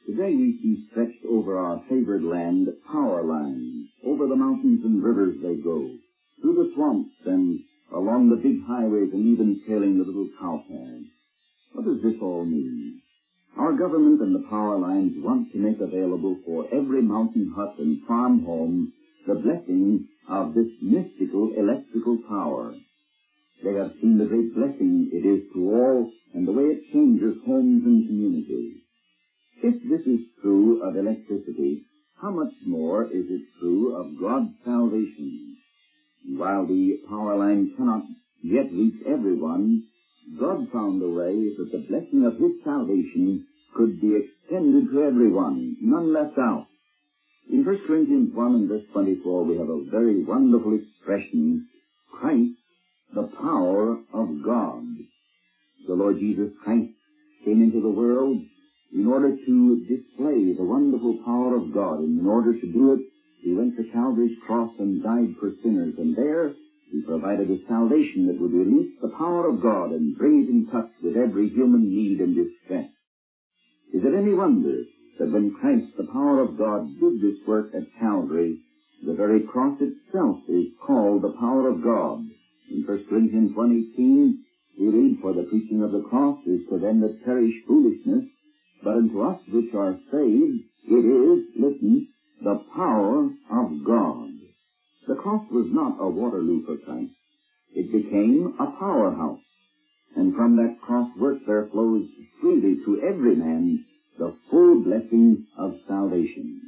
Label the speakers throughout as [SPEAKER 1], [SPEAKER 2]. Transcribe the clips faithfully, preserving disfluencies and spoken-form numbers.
[SPEAKER 1] Today we see stretched over our favored land power lines. Over the mountains and rivers they go, through the swamps and along the big highways and even sailing the little cow paths. What does this all mean? Our government and the power lines want to make available for every mountain hut and farm home the blessing of this mystical electrical power. They have seen the great blessing it is to all and the way it changes homes and communities. If this is true of electricity, how much more is it true of God's salvation? While the power line cannot yet reach everyone, God found a way that the blessing of His salvation could be extended to everyone, none left out. In First Corinthians one and verse twenty-four, we have a very wonderful expression, Christ, the power of God. The Lord Jesus Christ came into the world in order to display the wonderful power of God, and in order to do it, He went to Calvary's cross and died for sinners, and there He provided a salvation that would release the power of God and bring it in touch with every human need and distress. Is it any wonder that when Christ, the power of God, did this work at Calvary, the very cross itself is called the power of God? In First Corinthians one eighteen, we read, "For the preaching of the cross is to them that perish foolishness, but unto us which are saved it is," listen, "the power of God." The cross was not a Waterloo for Christ. It became a powerhouse. And from that cross work there flows freely to every man the full blessing of salvation.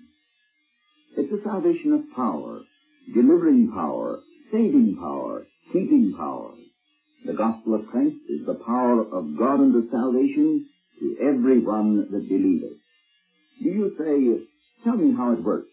[SPEAKER 1] It's a salvation of power, delivering power, saving power, keeping power. The gospel of Christ is the power of God unto salvation to every one that believeth. Do you say, "Tell me how it works"?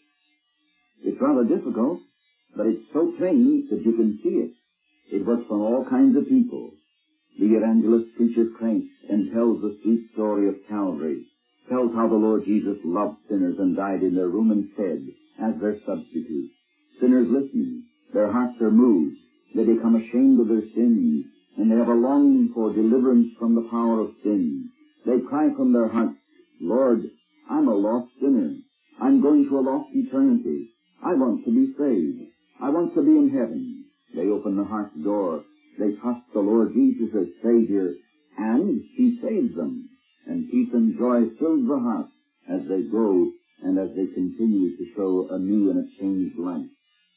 [SPEAKER 1] It's rather difficult, but it's so plain that you can see it. It works on all kinds of people. The evangelist preaches Christ and tells the sweet story of Calvary, tells how the Lord Jesus loved sinners and died in their room instead as their substitute. Sinners listen. Their hearts are moved. They become ashamed of their sins, and they have a longing for deliverance from the power of sin. They cry from their hearts, "Lord, I'm a lost sinner. I'm going to a lost eternity. I want to be saved. I want to be in heaven." They open the heart's door. They trust the Lord Jesus as Savior, and He saves them. And peace and joy fills the heart as they go and as they continue to show a new and a changed life.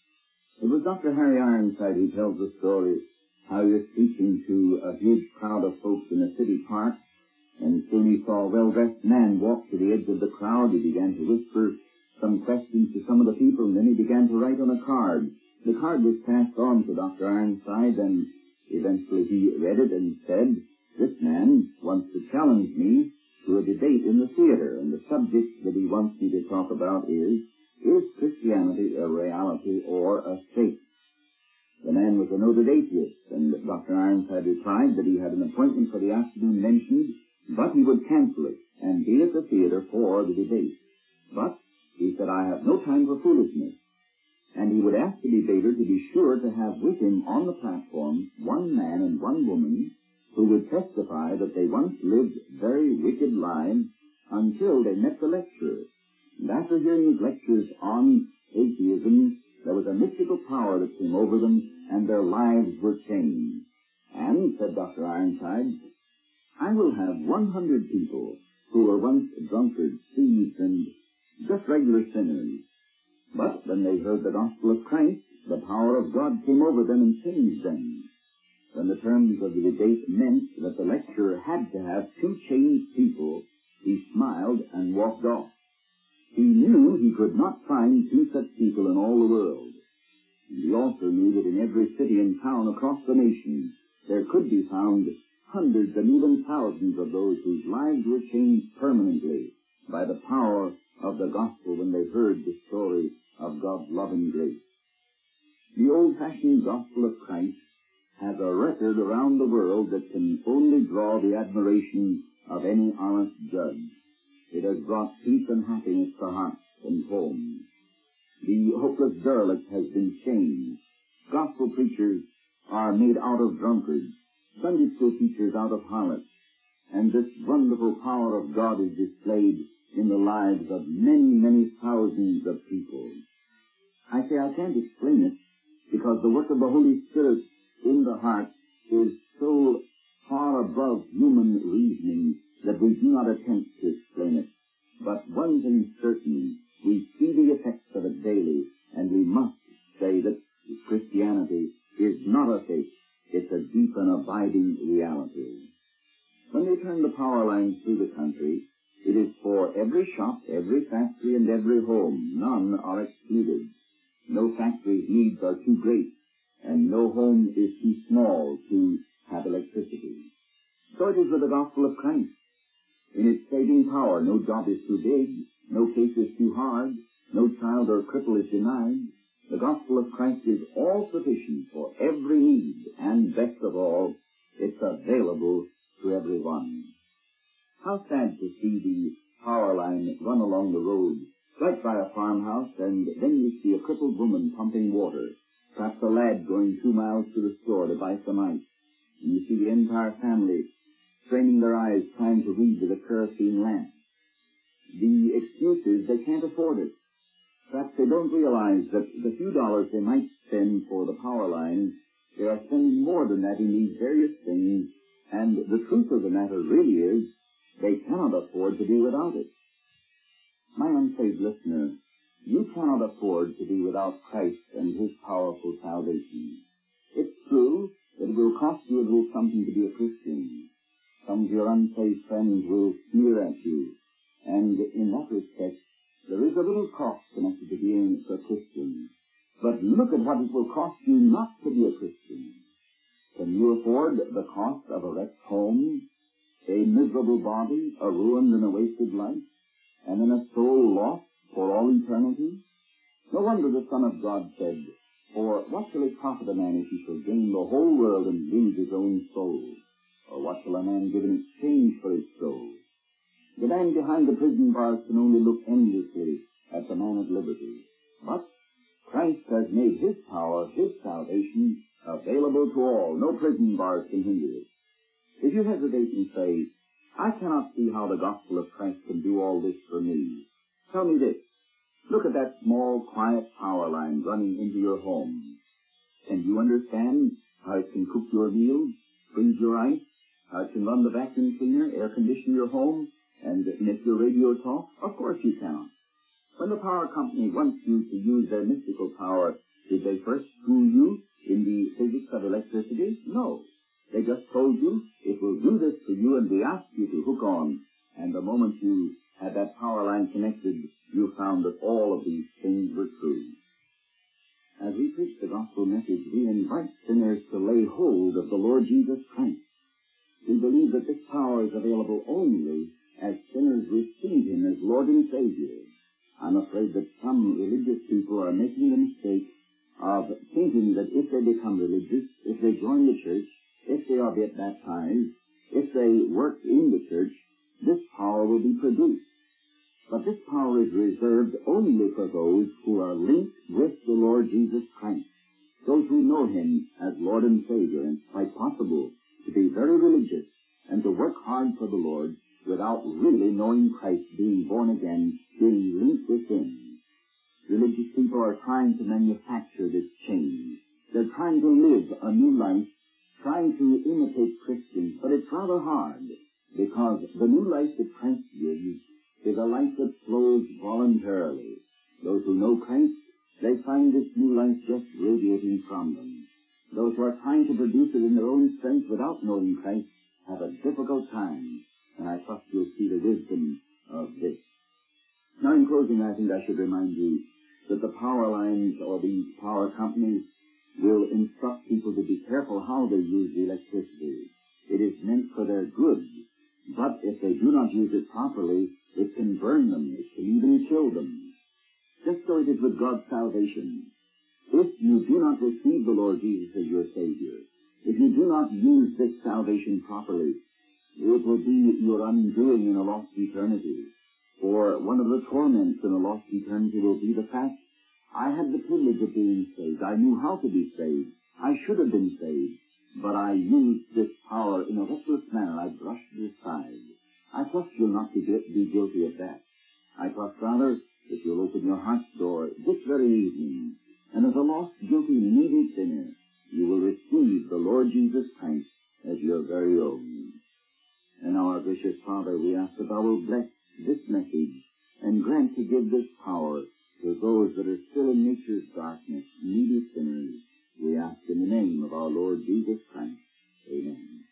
[SPEAKER 1] It was Doctor Harry Ironside who tells the story how he was preaching to a huge crowd of folks in a city park, and soon he saw a well-dressed man walk to the edge of the crowd. He began to whisper some questions to some of the people, and then he began to write on a card. The card was passed on to Doctor Ironside, and eventually he read it and said, "This man wants to challenge me to a debate in the theater, and the subject that he wants me to talk about is, is Christianity a reality or a fake?" The man was a noted atheist, and Doctor Ironside replied that he had an appointment for the afternoon mentioned, but he would cancel it and be at the theater for the debate. But, he said, "I have no time for foolishness." And he would ask the debater to be sure to have with him on the platform one man and one woman who would testify that they once lived very wicked lives until they met the lecturer. And after hearing his lectures on atheism, there was a mystical power that came over them, and their lives were changed. And, said Doctor Ironside, "I will have one hundred people who were once drunkards, thieves, and just regular sinners. But when they heard the gospel of Christ, the power of God came over them and changed them." When the terms of the debate meant that the lecturer had to have two changed people, he smiled and walked off. He knew he could not find two such people in all the world. And he also knew that in every city and town across the nation there could be found hundreds and even thousands of those whose lives were changed permanently by the power of the gospel when they heard the story of God's love and grace. The old-fashioned gospel of Christ has a record around the world that can only draw the admiration of any honest judge. It has brought peace and happiness to hearts and homes. The hopeless derelict has been changed. Gospel preachers are made out of drunkards, Sunday school teachers out of harlots, and this wonderful power of God is displayed in the lives of many, many thousands of people. I say I can't explain it because the work of the Holy Spirit in the heart is so far above human reasoning that we do not attempt to explain it. But one thing certain, we see the effects of it daily, and we must say that Christianity is not a faith. It's a deep and abiding reality. When they turn the power lines through the country, it is for every shop, every factory, and every home. None are excluded. No factory's needs are too great, and no home is too small to have electricity. So it is with the gospel of Christ. In its saving power, no job is too big, no case is too hard, no child or cripple is denied. The gospel of Christ is all sufficient for every need, and best of all, it's available to everyone. How sad to see the power line run along the road, right by a farmhouse, and then you see a crippled woman pumping water, perhaps a lad going two miles to the store to buy some ice, and you see the entire family straining their eyes trying to read with a kerosene lamp. The excuse is they can't afford it. Perhaps they don't realize that the few dollars they might spend for the power line, they are spending more than that in these various things, and the truth of the matter really is they cannot afford to be without it. My unsaved listener, you cannot afford to be without Christ and His powerful salvation. It's true that it will cost you a little something to be a Christian. Some of your unsaved friends will sneer at you, and in that respect, there is a little cost connected to being a Christian. But look at what it will cost you not to be a Christian. Can you afford the cost of a wrecked home, a miserable body, a ruined and a wasted life, and then a soul lost for all eternity? No wonder the Son of God said, "For what shall it profit a man if he shall gain the whole world and lose his own soul? Or what shall a man give in exchange for his soul?" The man behind the prison bars can only look enviously at the man at liberty. But Christ has made His power, His salvation, available to all. No prison bars can hinder it. If you hesitate and say, "I cannot see how the gospel of Christ can do all this for me," tell me this. Look at that small, quiet power line running into your home. Can you understand how it can cook your meals, freeze your ice, how it can run the vacuum cleaner, air condition your home, and make your radio talk? Of course you cannot. When the power company wants you to use their mystical power, did they first school you in the physics of electricity? No. They just told you it will do this for you, and they asked you to hook on. And the moment you had that power line connected, you found that all of these things were true. As we preach the gospel message, we invite sinners to lay hold of the Lord Jesus Christ. We believe that this power is available only as sinners receive Him as Lord and Savior. I'm afraid that some religious people are making the mistake of thinking that if they become religious, if they join the church, if they are baptized, if they work in the church, this power will be produced. But this power is reserved only for those who are linked with the Lord Jesus Christ, those who know Him as Lord and Savior. And it's quite possible to be very religious and to work hard for the Lord without really knowing Christ, being born again, being linked with Him. Religious people are trying to manufacture this change. They're trying to live a new life, trying to imitate Christians, but it's rather hard, because the new life that Christ gives is a life that flows voluntarily. Those who know Christ, they find this new life just radiating from them. Those who are trying to produce it in their own strength without knowing Christ have a difficult time, and I trust you'll see the wisdom of this. Now, in closing, I think I should remind you that the power lines or the power companies will instruct people to be careful how they use the electricity. It is meant for their good, but if they do not use it properly, it can burn them, it can even kill them. Just so it is with God's salvation. If you do not receive the Lord Jesus as your Savior, if you do not use this salvation properly, it will be your undoing in a lost eternity. For one of the torments in a lost eternity will be the fact, I had the privilege of being saved. I knew how to be saved. I should have been saved. But I used this power in a reckless manner. I brushed it aside. I trust you'll not be, be guilty of that. I trust, Father, that you'll open your heart's door this very evening, and as a lost, guilty, needy sinner, you will receive the Lord Jesus Christ as your very own. And now, our gracious Father, we ask that thou wilt bless this message and grant to give this power to those that are still in nature's darkness, needy sinners. We ask in the name of our Lord Jesus Christ. Amen.